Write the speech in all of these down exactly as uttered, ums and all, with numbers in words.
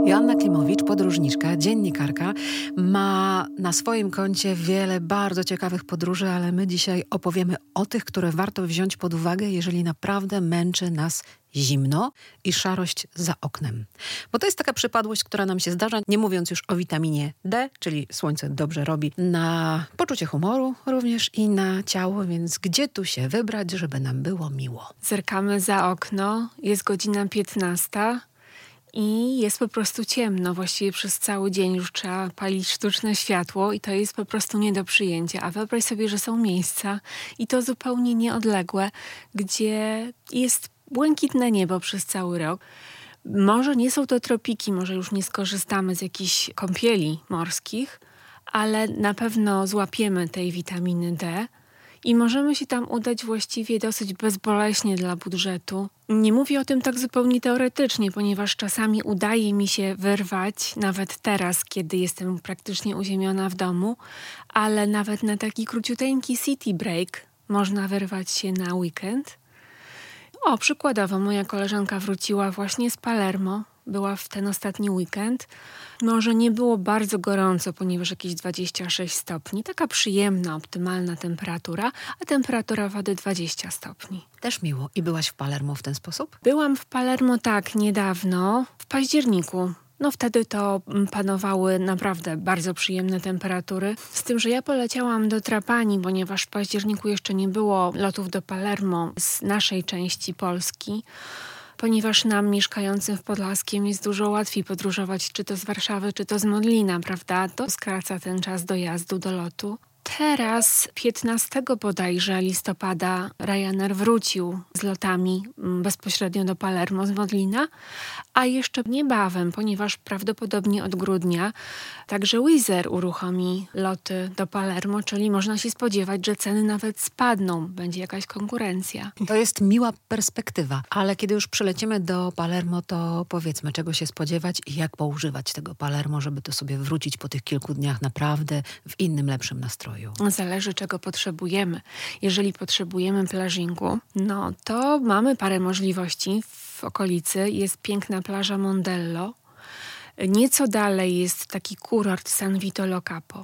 Joanna Klimowicz, podróżniczka, dziennikarka, ma na swoim koncie wiele bardzo ciekawych podróży, ale my dzisiaj opowiemy o tych, które warto wziąć pod uwagę, jeżeli naprawdę męczy nas zimno i szarość za oknem. Bo to jest taka przypadłość, która nam się zdarza, nie mówiąc już o witaminie D, czyli słońce dobrze robi na poczucie humoru również i na ciało, więc gdzie tu się wybrać, żeby nam było miło? Zerkamy za okno, jest godzina piętnasta. I jest po prostu ciemno. Właściwie przez cały dzień już trzeba palić sztuczne światło i to jest po prostu nie do przyjęcia. A wyobraź sobie, że są miejsca i to zupełnie nieodległe, gdzie jest błękitne niebo przez cały rok. Może nie są to tropiki, może już nie skorzystamy z jakichś kąpieli morskich, ale na pewno złapiemy tej witaminy D i możemy się tam udać właściwie dosyć bezboleśnie dla budżetu. Nie mówię o tym tak zupełnie teoretycznie, ponieważ czasami udaje mi się wyrwać, nawet teraz, kiedy jestem praktycznie uziemiona w domu, ale nawet na taki króciuteńki city break można wyrwać się na weekend. O, przykładowo moja koleżanka wróciła właśnie z Palermo. Była w ten ostatni weekend. Może nie było bardzo gorąco, ponieważ jakieś dwadzieścia sześć stopni. Taka przyjemna, optymalna temperatura, a temperatura wody dwadzieścia stopni. Też miło. I byłaś w Palermo w ten sposób? Byłam w Palermo tak niedawno, w październiku. No wtedy to panowały naprawdę bardzo przyjemne temperatury. Z tym, że ja poleciałam do Trapani, ponieważ w październiku jeszcze nie było lotów do Palermo z naszej części Polski. Ponieważ nam mieszkającym w Podlaskiem jest dużo łatwiej podróżować czy to z Warszawy, czy to z Modlina, prawda? To skraca ten czas dojazdu do lotu. Teraz piętnastego bodajże listopada Ryanair wrócił z lotami bezpośrednio do Palermo z Modlina, a jeszcze niebawem, ponieważ prawdopodobnie od grudnia także Wizz Air uruchomi loty do Palermo, czyli można się spodziewać, że ceny nawet spadną, będzie jakaś konkurencja. To jest miła perspektywa, ale kiedy już przylecimy do Palermo, to powiedzmy, czego się spodziewać i jak poużywać tego Palermo, żeby to sobie wrócić po tych kilku dniach naprawdę w innym, lepszym nastroju. Zależy, czego potrzebujemy. Jeżeli potrzebujemy plażingu, no to mamy parę możliwości w okolicy. Jest piękna plaża Mondello. Nieco dalej jest taki kurort San Vito Lo Capo.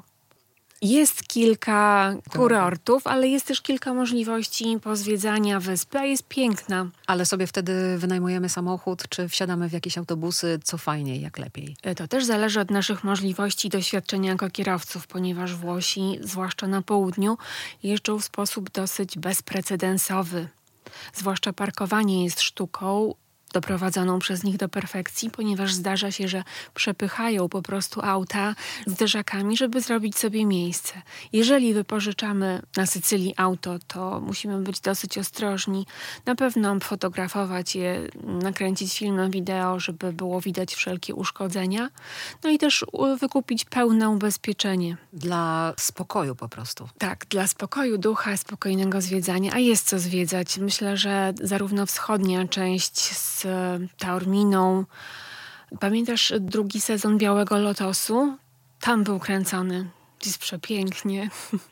Jest kilka kurortów, ale jest też kilka możliwości pozwiedzania wyspy, a jest piękna. Ale sobie wtedy wynajmujemy samochód, czy wsiadamy w jakieś autobusy, co fajniej, jak lepiej? To też zależy od naszych możliwości i doświadczenia jako kierowców, ponieważ Włosi, zwłaszcza na południu, jeżdżą w sposób dosyć bezprecedensowy. Zwłaszcza parkowanie jest sztuką doprowadzoną przez nich do perfekcji, ponieważ zdarza się, że przepychają po prostu auta zderzakami, żeby zrobić sobie miejsce. Jeżeli wypożyczamy na Sycylii auto, to musimy być dosyć ostrożni. Na pewno fotografować je, nakręcić filmy, wideo, żeby było widać wszelkie uszkodzenia. No i też wykupić pełne ubezpieczenie. Dla spokoju po prostu. Tak, dla spokoju ducha, spokojnego zwiedzania. A jest co zwiedzać. Myślę, że zarówno wschodnia część z Taorminą. Pamiętasz drugi sezon Białego Lotosu? Tam był kręcony. Jest przepięknie.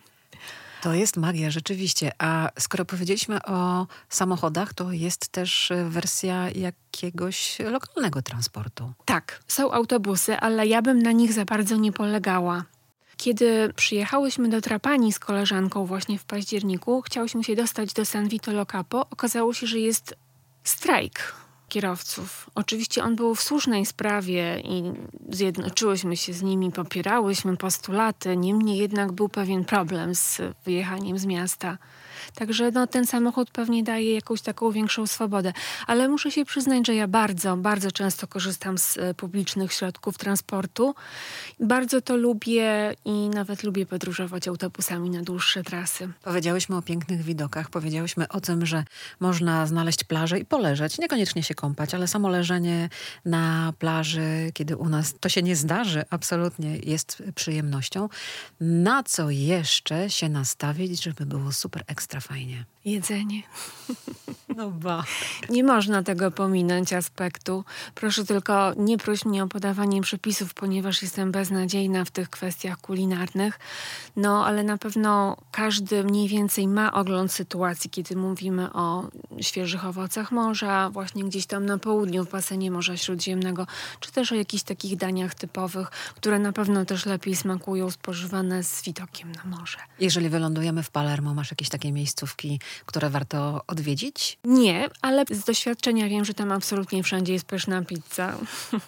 To jest magia, rzeczywiście. A skoro powiedzieliśmy o samochodach, to jest też wersja jakiegoś lokalnego transportu. Tak, są autobusy, ale ja bym na nich za bardzo nie polegała. Kiedy przyjechałyśmy do Trapani z koleżanką właśnie w październiku, chciałyśmy się dostać do San Vito Lo Capo. Okazało się, że jest strajk kierowców. Oczywiście on był w słusznej sprawie i zjednoczyłyśmy się z nimi, popierałyśmy postulaty, niemniej jednak był pewien problem z wyjechaniem z miasta. Także no, ten samochód pewnie daje jakąś taką większą swobodę. Ale muszę się przyznać, że ja bardzo, bardzo często korzystam z publicznych środków transportu. Bardzo to lubię i nawet lubię podróżować autobusami na dłuższe trasy. Powiedziałyśmy o pięknych widokach, powiedziałyśmy o tym, że można znaleźć plażę i poleżeć, niekoniecznie się kąpać, ale samo leżenie na plaży, kiedy u nas to się nie zdarzy, absolutnie jest przyjemnością. Na co jeszcze się nastawić, żeby było super ekstra ekstra fajnie? Jedzenie. No ba. Nie można tego pominąć aspektu. Proszę tylko nie proś mnie o podawanie przepisów, ponieważ jestem beznadziejna w tych kwestiach kulinarnych. No, ale na pewno każdy mniej więcej ma ogląd sytuacji, kiedy mówimy o świeżych owocach morza, właśnie gdzieś tam na południu w basenie Morza Śródziemnego, czy też o jakichś takich daniach typowych, które na pewno też lepiej smakują spożywane z widokiem na morze. Jeżeli wylądujemy w Palermo, masz jakieś takie miejscówki, które warto odwiedzić? Nie, ale z doświadczenia wiem, że tam absolutnie wszędzie jest pyszna pizza.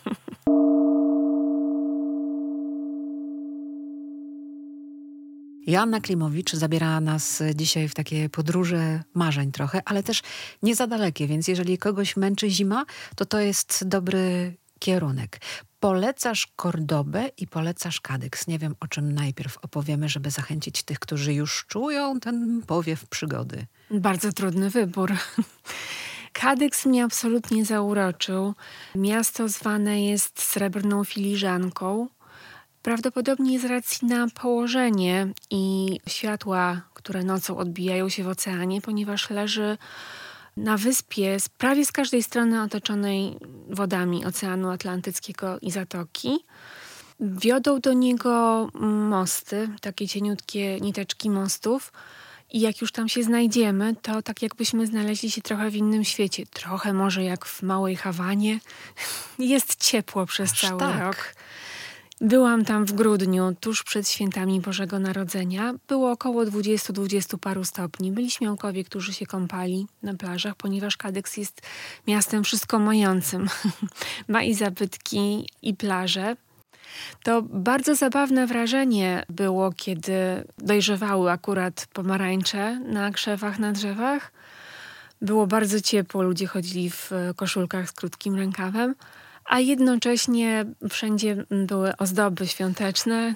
Joanna Klimowicz zabiera nas dzisiaj w takie podróże marzeń trochę, ale też nie za dalekie, więc jeżeli kogoś męczy zima, to to jest dobry kierunek. Polecasz Kordobę i polecasz Kadyks. Nie wiem, o czym najpierw opowiemy, żeby zachęcić tych, którzy już czują ten powiew przygody. Bardzo trudny wybór. Kadyks mnie absolutnie zauroczył. Miasto zwane jest Srebrną Filiżanką. Prawdopodobnie z racji na położenie i światła, które nocą odbijają się w oceanie, ponieważ leży na wyspie z prawie z każdej strony otoczonej wodami Oceanu Atlantyckiego i Zatoki. Wiodą do niego mosty, takie cieniutkie niteczki mostów. I jak już tam się znajdziemy, to tak jakbyśmy znaleźli się trochę w innym świecie. Trochę może jak w Małej Hawanie. Jest ciepło przez Aż cały tak. rok. Byłam tam w grudniu, tuż przed świętami Bożego Narodzenia. Było około dwudziestu, dwudziestu paru stopni. Byli śmiałkowie, którzy się kąpali na plażach, ponieważ Kadyks jest miastem wszystko mającym. Ma i zabytki, i plaże. To bardzo zabawne wrażenie było, kiedy dojrzewały akurat pomarańcze na krzewach, na drzewach. Było bardzo ciepło, ludzie chodzili w koszulkach z krótkim rękawem, a jednocześnie wszędzie były ozdoby świąteczne.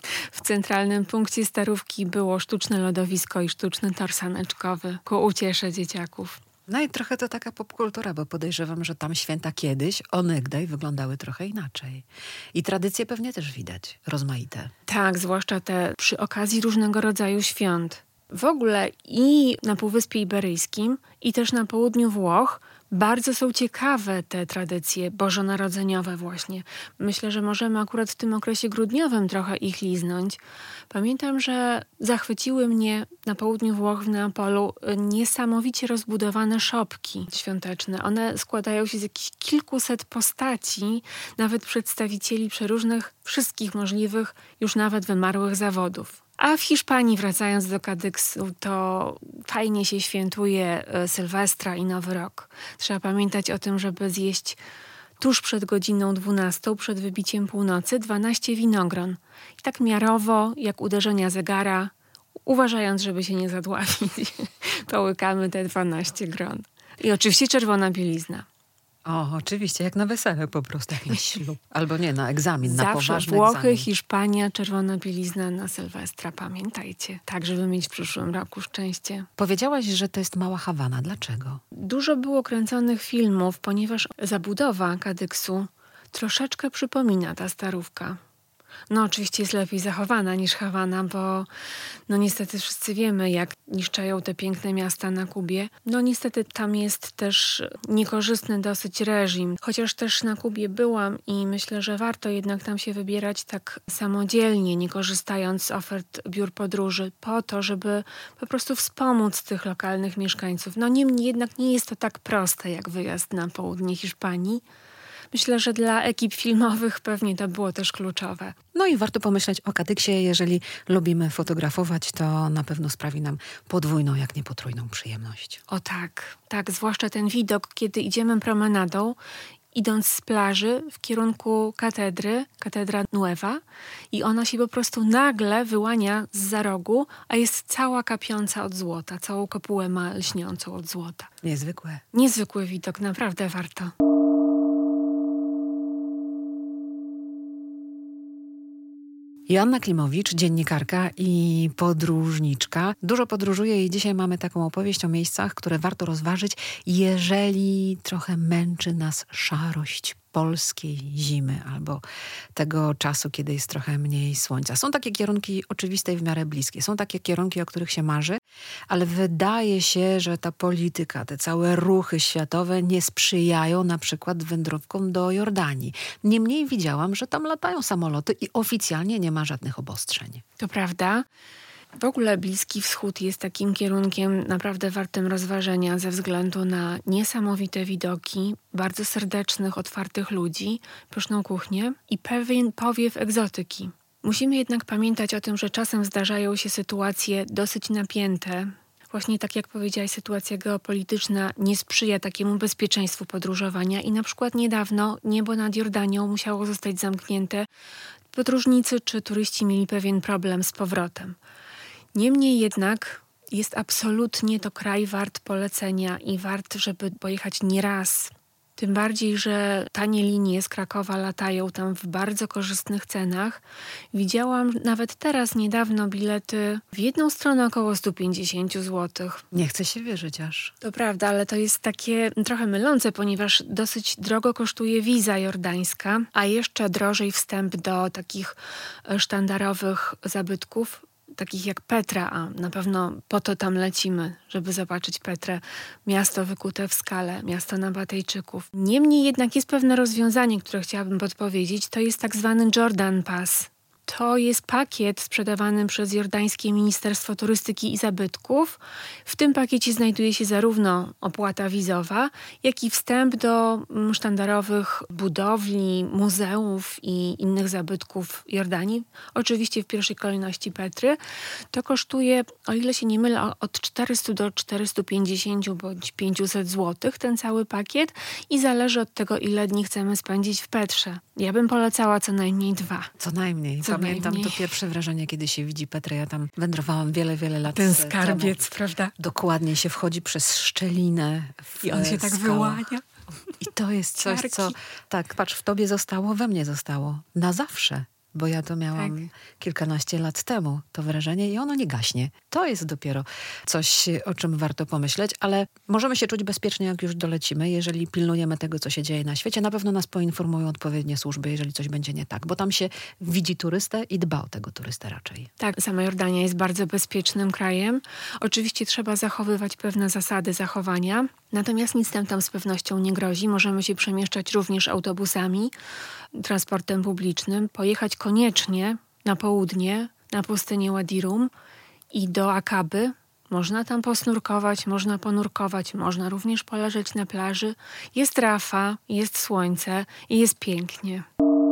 W centralnym punkcie Starówki było sztuczne lodowisko i sztuczny tor saneczkowy ku uciesze dzieciaków. No i trochę to taka popkultura, bo podejrzewam, że tam święta kiedyś, onegdaj, wyglądały trochę inaczej. I tradycje pewnie też widać, rozmaite. Tak, zwłaszcza te przy okazji różnego rodzaju świąt. W ogóle i na Półwyspie Iberyjskim, i też na południu Włoch bardzo są ciekawe te tradycje bożonarodzeniowe właśnie. Myślę, że możemy akurat w tym okresie grudniowym trochę ich liznąć. Pamiętam, że zachwyciły mnie na południu Włoch w Neapolu niesamowicie rozbudowane szopki świąteczne. One składają się z jakichś kilkuset postaci, nawet przedstawicieli przeróżnych, wszystkich możliwych, już nawet wymarłych zawodów. A w Hiszpanii, wracając do Kadyksu, to fajnie się świętuje Sylwestra i Nowy Rok. Trzeba pamiętać o tym, żeby zjeść tuż przed godziną dwunastą, przed wybiciem północy, dwanaście winogron. I tak miarowo, jak uderzenia zegara, uważając, żeby się nie zadławić, połykamy te dwanaście gron. I oczywiście czerwona bielizna. O, oczywiście, jak na wesele po prostu, jak na ślub. Albo nie, na egzamin, na Zawsze poważny Włochy, egzamin. Hiszpania, czerwona bielizna na Sylwestra, pamiętajcie. Tak, żeby mieć w przyszłym roku szczęście. Powiedziałaś, że to jest Mała Hawana. Dlaczego? Dużo było kręconych filmów, ponieważ zabudowa Kadyksu troszeczkę przypomina ta Starówka. No oczywiście jest lepiej zachowana niż Hawana, bo no niestety wszyscy wiemy, jak niszczają te piękne miasta na Kubie. No niestety tam jest też niekorzystny dosyć reżim. Chociaż też na Kubie byłam i myślę, że warto jednak tam się wybierać tak samodzielnie, nie korzystając z ofert biur podróży, po to, żeby po prostu wspomóc tych lokalnych mieszkańców. No niemniej jednak nie jest to tak proste jak wyjazd na południe Hiszpanii. Myślę, że dla ekip filmowych pewnie to było też kluczowe. No i warto pomyśleć o Kadyksie. Jeżeli lubimy fotografować, to na pewno sprawi nam podwójną, jak nie potrójną przyjemność. O tak, tak, zwłaszcza ten widok, kiedy idziemy promenadą, idąc z plaży w kierunku katedry, katedra Nueva, i ona się po prostu nagle wyłania zza rogu, a jest cała kapiąca od złota, całą kopułę ma lśniącą od złota. Niezwykłe. Niezwykły widok, naprawdę warto. Joanna Klimowicz, dziennikarka i podróżniczka. Dużo podróżuje i dzisiaj mamy taką opowieść o miejscach, które warto rozważyć, jeżeli trochę męczy nas szarość polskiej zimy albo tego czasu, kiedy jest trochę mniej słońca. Są takie kierunki oczywiste i w miarę bliskie. Są takie kierunki, o których się marzy, ale wydaje się, że ta polityka, te całe ruchy światowe nie sprzyjają na przykład wędrówkom do Jordanii. Niemniej widziałam, że tam latają samoloty i oficjalnie nie ma żadnych obostrzeń. To prawda. W ogóle Bliski Wschód jest takim kierunkiem naprawdę wartym rozważenia ze względu na niesamowite widoki, bardzo serdecznych, otwartych ludzi, pyszną kuchnię i pewien powiew egzotyki. Musimy jednak pamiętać o tym, że czasem zdarzają się sytuacje dosyć napięte. Właśnie tak jak powiedziałaś, sytuacja geopolityczna nie sprzyja takiemu bezpieczeństwu podróżowania i na przykład niedawno niebo nad Jordanią musiało zostać zamknięte. Podróżnicy czy turyści mieli pewien problem z powrotem. Niemniej jednak jest absolutnie to kraj wart polecenia i wart, żeby pojechać nie raz. Tym bardziej, że tanie linie z Krakowa latają tam w bardzo korzystnych cenach. Widziałam nawet teraz niedawno bilety w jedną stronę około sto pięćdziesiąt złotych. Nie chce się wierzyć aż. To prawda, ale to jest takie trochę mylące, ponieważ dosyć drogo kosztuje wiza jordańska, a jeszcze drożej wstęp do takich sztandarowych zabytków, takich jak Petra, a na pewno po to tam lecimy, żeby zobaczyć Petrę, miasto wykute w skale, miasto Nabatejczyków. Niemniej jednak jest pewne rozwiązanie, które chciałabym podpowiedzieć, to jest tak zwany Jordan Pass. To jest pakiet sprzedawany przez jordańskie Ministerstwo Turystyki i Zabytków. W tym pakiecie znajduje się zarówno opłata wizowa, jak i wstęp do sztandarowych budowli, muzeów i innych zabytków Jordanii. Oczywiście w pierwszej kolejności Petry. To kosztuje, o ile się nie mylę, od czterysta do czterystu pięćdziesięciu bądź pięciuset złotych ten cały pakiet i zależy od tego, ile dni chcemy spędzić w Petrze. Ja bym polecała co najmniej dwa. Co najmniej. Co Pamiętam najmniej. To pierwsze wrażenie, kiedy się widzi Petrę. Ja tam wędrowałam wiele, wiele lat Ten skarbiec, temu. Prawda? Dokładnie się wchodzi przez szczelinę w I on się tak skałach. wyłania. I to jest coś, Ciarki. co... Tak, patrz, w tobie zostało, we mnie zostało. Na zawsze. Bo ja to miałam Tak. kilkanaście lat temu, to wrażenie, i ono nie gaśnie. To jest dopiero coś, o czym warto pomyśleć, ale możemy się czuć bezpiecznie, jak już dolecimy, jeżeli pilnujemy tego, co się dzieje na świecie. Na pewno nas poinformują odpowiednie służby, jeżeli coś będzie nie tak, bo tam się widzi turystę i dba o tego turystę raczej. Tak, sama Jordania jest bardzo bezpiecznym krajem. Oczywiście trzeba zachowywać pewne zasady zachowania, natomiast nic nam tam z pewnością nie grozi. Możemy się przemieszczać również autobusami, transportem publicznym, pojechać koniecznie na południe, na pustynię Wadi Rum i do Akaby. Można tam posnurkować, można ponurkować, można również poleżeć na plaży. Jest Rafa, jest słońce i jest pięknie.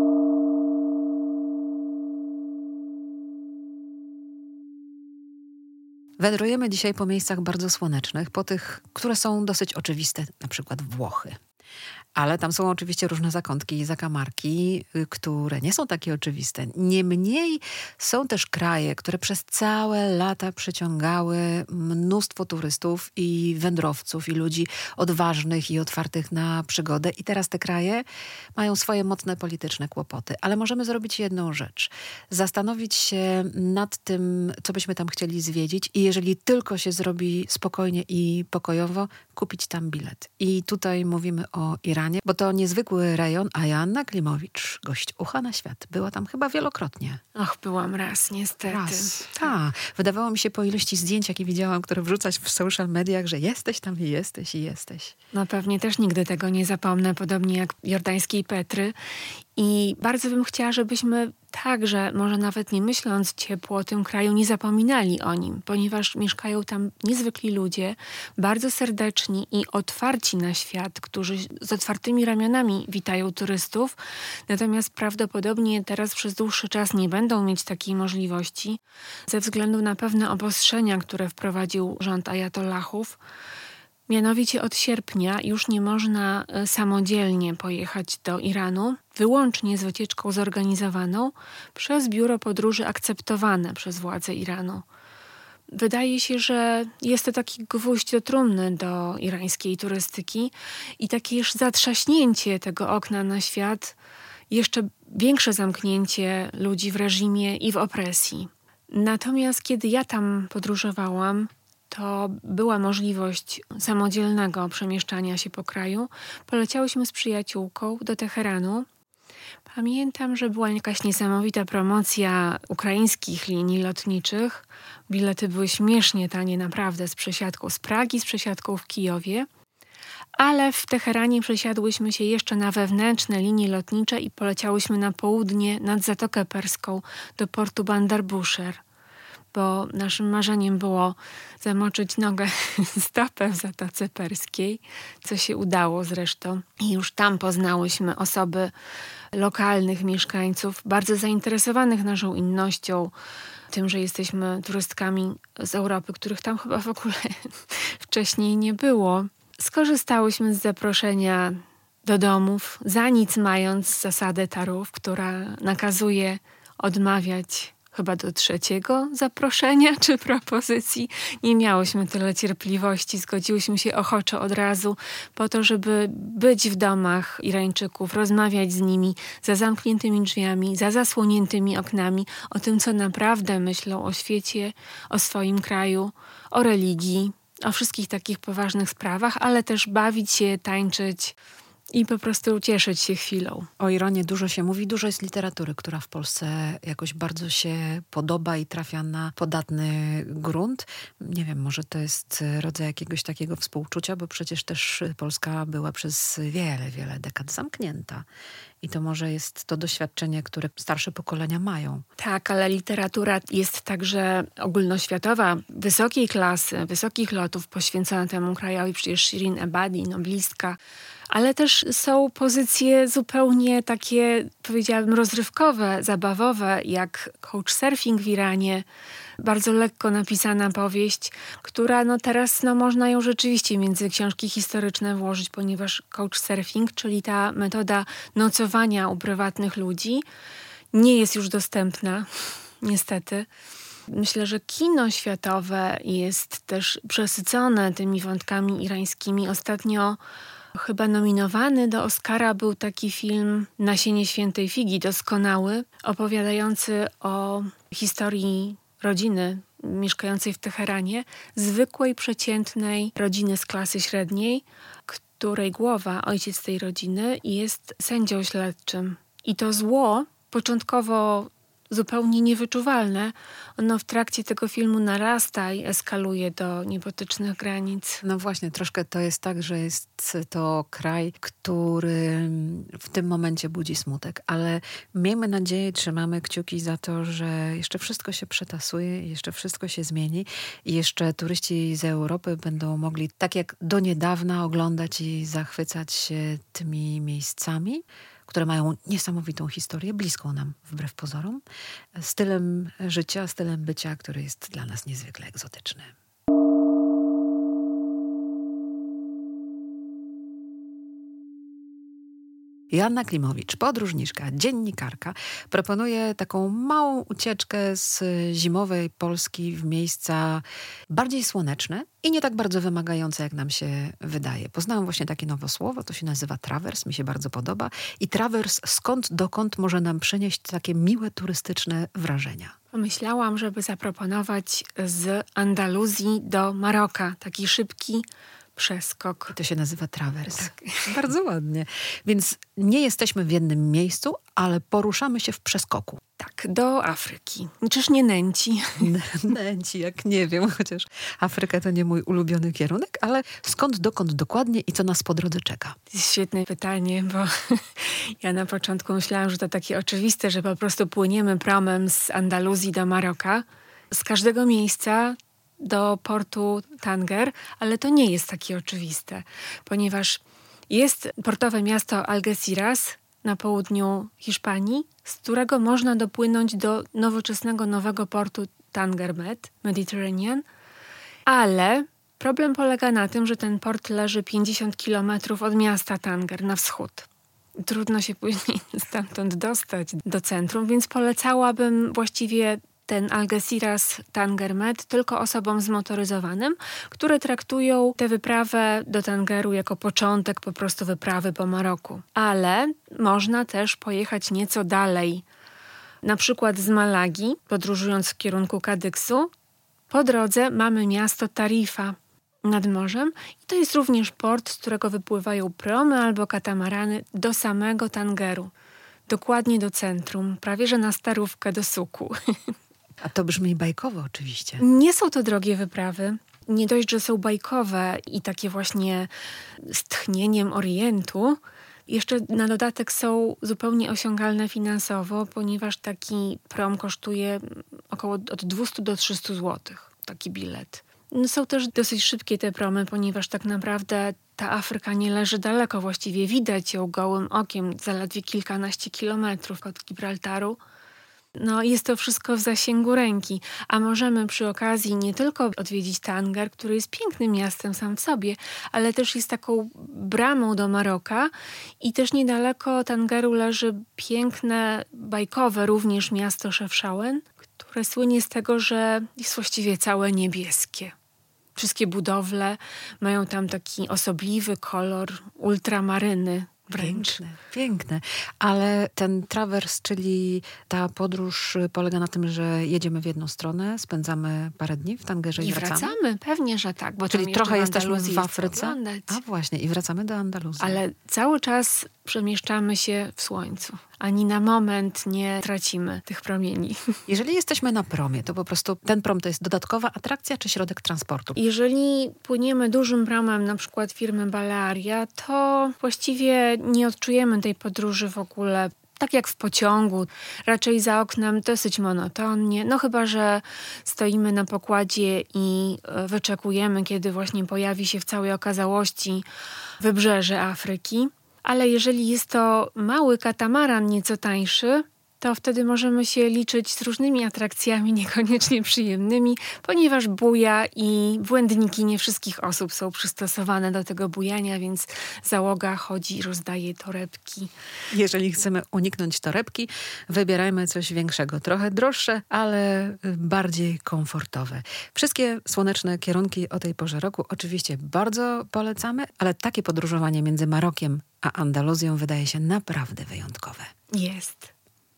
Wędrujemy dzisiaj po miejscach bardzo słonecznych, po tych, które są dosyć oczywiste, na przykład Włochy. Ale tam są oczywiście różne zakątki i zakamarki, które nie są takie oczywiste. Niemniej są też kraje, które przez całe lata przyciągały mnóstwo turystów i wędrowców i ludzi odważnych i otwartych na przygodę. I teraz te kraje mają swoje mocne polityczne kłopoty. Ale możemy zrobić jedną rzecz. Zastanowić się nad tym, co byśmy tam chcieli zwiedzić i jeżeli tylko się zrobi spokojnie i pokojowo, kupić tam bilet. I tutaj mówimy o Iranie, bo to niezwykły rejon, a Joanna Klimowicz, gość Ucha na świat, była tam chyba wielokrotnie. Ach, byłam raz, niestety. Raz. Tak. Wydawało mi się po ilości zdjęć, jakie widziałam, które wrzucać w social mediach, że jesteś tam i jesteś i jesteś. No pewnie też nigdy tego nie zapomnę, podobnie jak jordańskiej Petry. I bardzo bym chciała, żebyśmy także, może nawet nie myśląc ciepło o tym kraju, nie zapominali o nim, ponieważ mieszkają tam niezwykli ludzie, bardzo serdeczni i otwarci na świat, którzy z otwartymi ramionami witają turystów. Natomiast prawdopodobnie teraz przez dłuższy czas nie będą mieć takiej możliwości ze względu na pewne obostrzenia, które wprowadził rząd ajatollahów. Mianowicie od sierpnia już nie można samodzielnie pojechać do Iranu, wyłącznie z wycieczką zorganizowaną przez biuro podróży akceptowane przez władze Iranu. Wydaje się, że jest to taki gwóźdź do trumny do irańskiej turystyki i takie już zatrzaśnięcie tego okna na świat, jeszcze większe zamknięcie ludzi w reżimie i w opresji. Natomiast kiedy ja tam podróżowałam, to była możliwość samodzielnego przemieszczania się po kraju, poleciałyśmy z przyjaciółką do Teheranu. Pamiętam, że była jakaś niesamowita promocja ukraińskich linii lotniczych. Bilety były śmiesznie tanie, naprawdę, z przesiadką z Pragi, z przesiadką w Kijowie. Ale w Teheranie przesiadłyśmy się jeszcze na wewnętrzne linie lotnicze i poleciałyśmy na południe nad Zatokę Perską do portu Bandar Bushehr, bo naszym marzeniem było zamoczyć nogę, stopę w Zatoce Perskiej, co się udało zresztą. I już tam poznałyśmy osoby lokalnych mieszkańców, bardzo zainteresowanych naszą innością, tym, że jesteśmy turystkami z Europy, których tam chyba w ogóle wcześniej nie było. Skorzystałyśmy z zaproszenia do domów, za nic mając zasadę Tarów, która nakazuje odmawiać chyba do trzeciego zaproszenia czy propozycji. Nie miałyśmy tyle cierpliwości, zgodziłyśmy się ochoczo od razu po to, żeby być w domach Irańczyków, rozmawiać z nimi za zamkniętymi drzwiami, za zasłoniętymi oknami, o tym, co naprawdę myślą o świecie, o swoim kraju, o religii, o wszystkich takich poważnych sprawach, ale też bawić się, tańczyć i po prostu cieszyć się chwilą. O Iranie dużo się mówi, dużo jest literatury, która w Polsce jakoś bardzo się podoba i trafia na podatny grunt. Nie wiem, może to jest rodzaj jakiegoś takiego współczucia, bo przecież też Polska była przez wiele, wiele dekad zamknięta. I to może jest to doświadczenie, które starsze pokolenia mają. Tak, ale literatura jest także ogólnoświatowa, wysokiej klasy, wysokich lotów poświęcona temu krajowi. Przecież Shirin Ebadi, noblistka. Ale też są pozycje zupełnie takie, powiedziałabym, rozrywkowe, zabawowe, jak Couchsurfing w Iranie. Bardzo lekko napisana powieść, która no teraz no, można ją rzeczywiście między książki historyczne włożyć, ponieważ couchsurfing, czyli ta metoda nocowania u prywatnych ludzi, nie jest już dostępna, niestety. Myślę, że kino światowe jest też przesycone tymi wątkami irańskimi. Ostatnio chyba nominowany do Oscara był taki film Nasienie świętej figi, doskonały, opowiadający o historii rodziny mieszkającej w Teheranie, zwykłej, przeciętnej rodziny z klasy średniej, której głowa, ojciec tej rodziny, jest sędzią śledczym. I to zło, początkowo zupełnie niewyczuwalne, ono w trakcie tego filmu narasta i eskaluje do niebotycznych granic. No właśnie, troszkę to jest tak, że jest to kraj, który w tym momencie budzi smutek, ale miejmy nadzieję, trzymamy kciuki za to, że jeszcze wszystko się przetasuje, jeszcze wszystko się zmieni i jeszcze turyści z Europy będą mogli tak jak do niedawna oglądać i zachwycać się tymi miejscami, które mają niesamowitą historię, bliską nam wbrew pozorom, stylem życia, stylem bycia, który jest dla nas niezwykle egzotyczny. Joanna Klimowicz, podróżniczka, dziennikarka, proponuje taką małą ucieczkę z zimowej Polski w miejsca bardziej słoneczne i nie tak bardzo wymagające, jak nam się wydaje. Poznałam właśnie takie nowe słowo, to się nazywa trawers, mi się bardzo podoba. I trawers skąd dokąd może nam przynieść takie miłe, turystyczne wrażenia. Pomyślałam, żeby zaproponować z Andaluzji do Maroka taki szybki przeskok. To się nazywa trawers. Tak. Bardzo ładnie. Więc nie jesteśmy w jednym miejscu, ale poruszamy się w przeskoku. Tak, do Afryki. Czyż nie nęci? Nęci, jak nie wiem, chociaż Afryka to nie mój ulubiony kierunek, ale skąd, dokąd dokładnie i co nas po drodze czeka? To jest świetne pytanie, bo ja na początku myślałam, że to takie oczywiste, że po prostu płyniemy promem z Andaluzji do Maroka. Z każdego miejsca do portu Tanger, ale to nie jest takie oczywiste, ponieważ jest portowe miasto Algeciras na południu Hiszpanii, z którego można dopłynąć do nowoczesnego nowego portu Tanger Med, Mediterranean, ale problem polega na tym, że ten port leży pięćdziesiąt kilometrów od miasta Tanger na wschód. Trudno się później stamtąd dostać do centrum, więc polecałabym właściwie ten Algeciras Tanger Med tylko osobom zmotoryzowanym, które traktują tę wyprawę do Tangeru jako początek po prostu wyprawy po Maroku. Ale można też pojechać nieco dalej, na przykład z Malagi, podróżując w kierunku Kadyksu, Po drodze mamy miasto Tarifa nad morzem i to jest również port, z którego wypływają promy albo katamarany do samego Tangeru. Dokładnie do centrum, prawie że na starówkę do suku. A to brzmi bajkowo oczywiście. Nie są to drogie wyprawy. Nie dość, że są bajkowe i takie właśnie z tchnieniem Orientu, jeszcze na dodatek są zupełnie osiągalne finansowo, ponieważ taki prom kosztuje około od dwieście do trzystu złotych, taki bilet. No są też dosyć szybkie te promy, ponieważ tak naprawdę ta Afryka nie leży daleko. Właściwie widać ją gołym okiem, zaledwie kilkanaście kilometrów od Gibraltaru. No jest to wszystko w zasięgu ręki, a możemy przy okazji nie tylko odwiedzić Tanger, który jest pięknym miastem sam w sobie, ale też jest taką bramą do Maroka i też niedaleko Tangeru leży piękne, bajkowe również miasto Chefchaouen, które słynie z tego, że jest właściwie całe niebieskie. Wszystkie budowle mają tam taki osobliwy kolor ultramaryny. Wręcz. Piękne, piękne. Ale ten trawers, czyli ta podróż polega na tym, że jedziemy w jedną stronę, spędzamy parę dni w Tangerze i, I wracamy? wracamy, pewnie, że tak. Bo czyli tam trochę w jesteśmy w jest Afryce? oglądać. A właśnie, i wracamy do Andaluzji. Ale cały czas przemieszczamy się w słońcu. Ani na moment nie tracimy tych promieni. Jeżeli jesteśmy na promie, to po prostu ten prom to jest dodatkowa atrakcja czy środek transportu? Jeżeli płyniemy dużym promem, na przykład firmy Balearia, to właściwie nie odczujemy tej podróży w ogóle. Tak jak w pociągu, raczej za oknem dosyć monotonnie, no chyba że stoimy na pokładzie i wyczekujemy, kiedy właśnie pojawi się w całej okazałości wybrzeże Afryki. Ale jeżeli jest to mały katamaran, nieco tańszy, to wtedy możemy się liczyć z różnymi atrakcjami niekoniecznie przyjemnymi, ponieważ buja i błędniki nie wszystkich osób są przystosowane do tego bujania, więc załoga chodzi i rozdaje torebki. Jeżeli chcemy uniknąć torebki, wybierajmy coś większego, trochę droższe, ale bardziej komfortowe. Wszystkie słoneczne kierunki o tej porze roku oczywiście bardzo polecamy, ale takie podróżowanie między Marokiem a Andaluzją wydaje się naprawdę wyjątkowe. Jest.